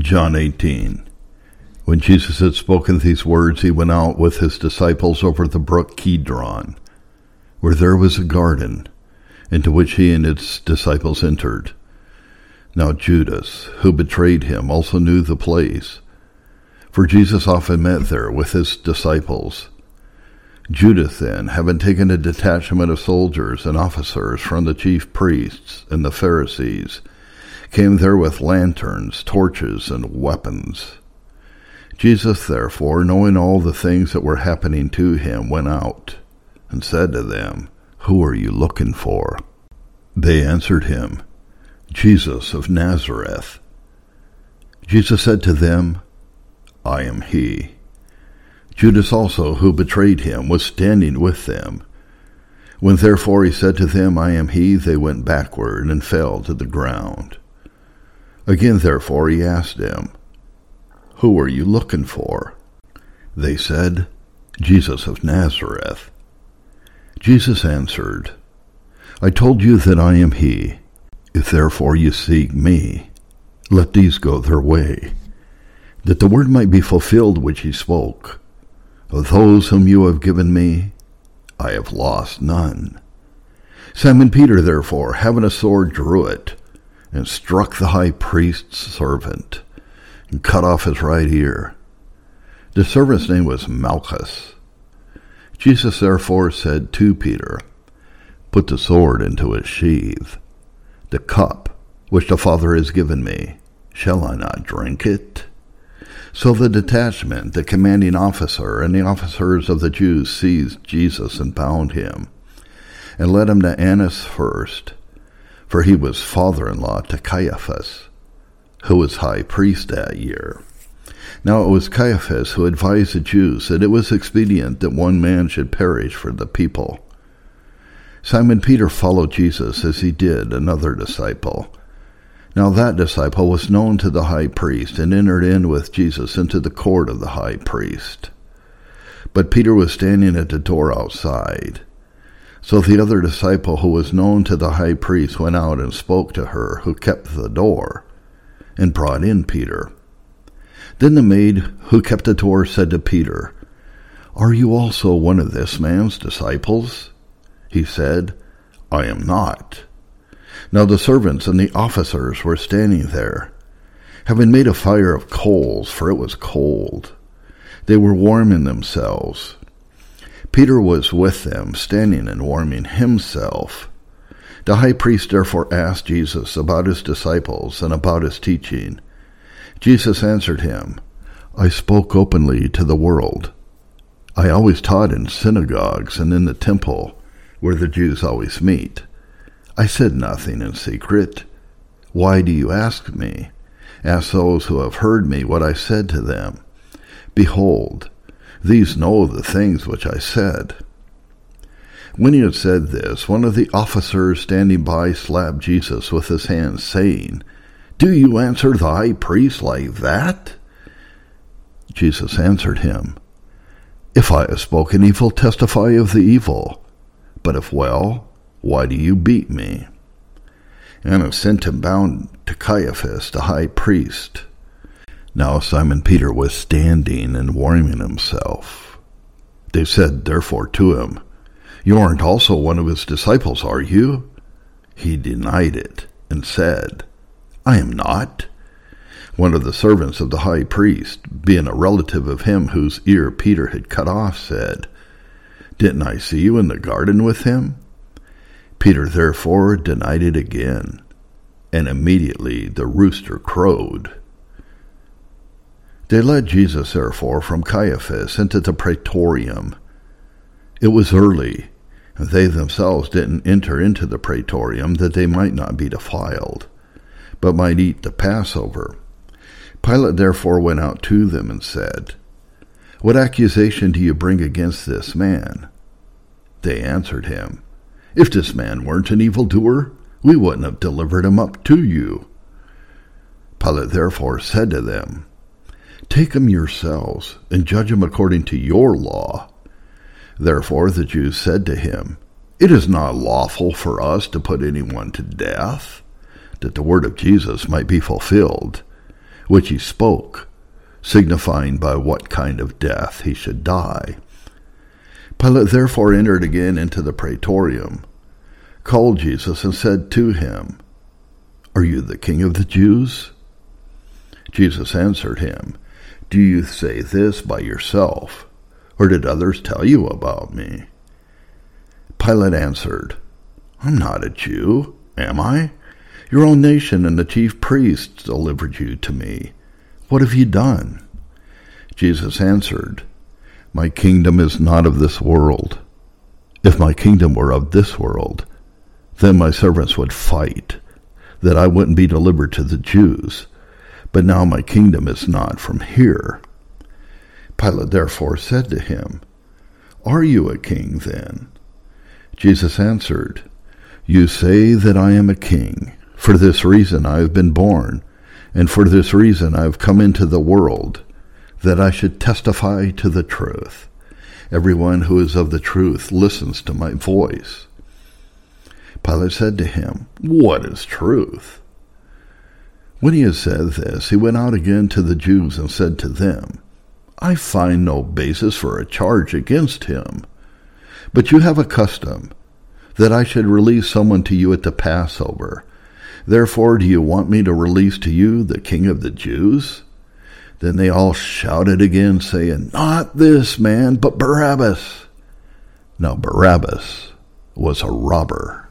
John 18. When Jesus had spoken these words, he went out with his disciples over the brook Kidron, where there was a garden, into which he and his disciples entered. Now Judas, who betrayed him, also knew the place, for Jesus often met there with his disciples. Judas then, having taken a detachment of soldiers and officers from the chief priests and the Pharisees, came there with lanterns, torches, and weapons. Jesus, therefore, knowing all the things that were happening to him, went out and said to them, "Who are you looking for?" They answered him, "Jesus of Nazareth." Jesus said to them, "I am he." Judas also, who betrayed him, was standing with them. When therefore he said to them, "I am he," they went backward and fell to the ground. Again therefore he asked them, "Who are you looking for?" They said, "Jesus of Nazareth." Jesus answered, "I told you that I am he. If therefore you seek me, let these go their way, that the word might be fulfilled which he spoke. Of those whom you have given me, I have lost none." Simon Peter therefore, having a sword, drew it, and struck the high priest's servant, and cut off his right ear. The servant's name was Malchus. Jesus therefore said to Peter, "Put the sword into its sheath. The cup which the Father has given me, shall I not drink it?" So the detachment, the commanding officer, and the officers of the Jews seized Jesus and bound him, and led him to Annas first, for he was father-in-law to Caiaphas, who was high priest that year. Now it was Caiaphas who advised the Jews that it was expedient that one man should perish for the people. Simon Peter followed Jesus as he did another disciple. Now that disciple was known to the high priest, and entered in with Jesus into the court of the high priest. But Peter was standing at the door outside. So the other disciple, who was known to the high priest, went out and spoke to her who kept the door, and brought in Peter. Then the maid who kept the door said to Peter, "Are you also one of this man's disciples?" He said, "I am not." Now the servants and the officers were standing there, having made a fire of coals, for it was cold. They were warming themselves. Peter was with them, standing and warming himself. The high priest therefore asked Jesus about his disciples and about his teaching. Jesus answered him, "I spoke openly to the world. I always taught in synagogues and in the temple, where the Jews always meet. I said nothing in secret. Why do you ask me? Ask those who have heard me what I said to them. Behold, these know the things which I said." When he had said this, one of the officers standing by slapped Jesus with his hand, saying, "Do you answer the high priest like that?" Jesus answered him, "If I have spoken evil, testify of the evil. But if well, why do you beat me?" Annas sent him bound to Caiaphas, the high priest. Now Simon Peter was standing and warming himself. They said therefore to him, "You aren't also one of his disciples, are you?" He denied it and said, "I am not." One of the servants of the high priest, being a relative of him whose ear Peter had cut off, said, "Didn't I see you in the garden with him?" Peter therefore denied it again, and immediately the rooster crowed. They led Jesus therefore from Caiaphas into the praetorium. It was early, and they themselves didn't enter into the praetorium, that they might not be defiled, but might eat the Passover. Pilate therefore went out to them and said, "What accusation do you bring against this man?" They answered him, "If this man weren't an evildoer, we wouldn't have delivered him up to you." Pilate therefore said to them, "Take him yourselves, and judge him according to your law." Therefore the Jews said to him, "It is not lawful for us to put anyone to death," that the word of Jesus might be fulfilled, which he spoke, signifying by what kind of death he should die. Pilate therefore entered again into the praetorium, called Jesus, and said to him, "Are you the king of the Jews?" Jesus answered him, "Do you say this by yourself, or did others tell you about me?" Pilate answered, "I'm not a Jew, am I? Your own nation and the chief priests delivered you to me. What have you done?" Jesus answered, "My kingdom is not of this world. If my kingdom were of this world, then my servants would fight, that I wouldn't be delivered to the Jews. But now my kingdom is not from here." Pilate therefore said to him, "Are you a king then?" Jesus answered, "You say that I am a king. For this reason I have been born, and for this reason I have come into the world, that I should testify to the truth. Everyone who is of the truth listens to my voice." Pilate said to him, "What is truth?" When he had said this, he went out again to the Jews and said to them, "I find no basis for a charge against him. But you have a custom that I should release someone to you at the Passover. Therefore, do you want me to release to you the King of the Jews?" Then they all shouted again, saying, "Not this man, but Barabbas." Now Barabbas was a robber.